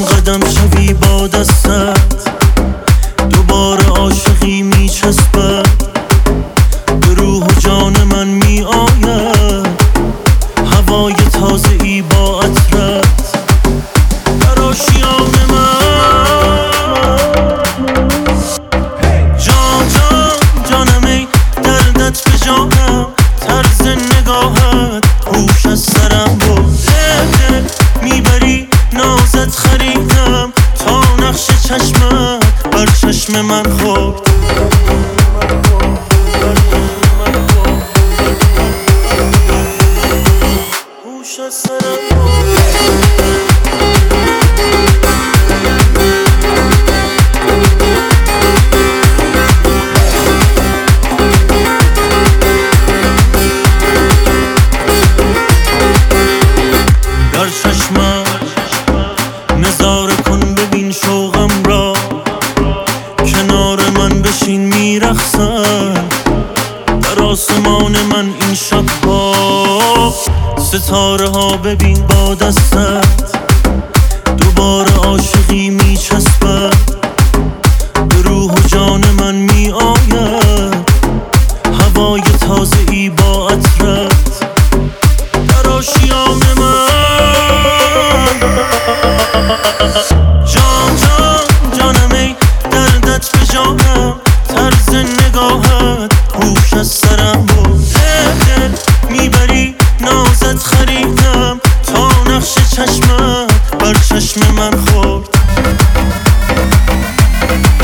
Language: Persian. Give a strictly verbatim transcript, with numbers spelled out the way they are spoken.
قدم شوی با دستت دوباره عاشقی میچسبد به روح و جان من می آید هوای تازه ای با عطرت در آشیان من جان جان جانم ای دردت به جانم طرز نگاهت هوش از سرم برده میبری نازت خریدم تا نقش چشمت بر چشم من خورد هوش از سرم در چشمم نظاره کن ببین شوقم را کنار من بشین میرقصن در آسمان من این شبها ستاره ها ببین با دستت دوباره عاشقی میچسبد به روح و جان من می آید هوای تازه ای با عطرت در آشیان من جان جان جانم ای دردت به جانم طرز نگاهت هوش از سرم برده دل میبری نازت خریدم تا نقش چشمت بر چشم من خورد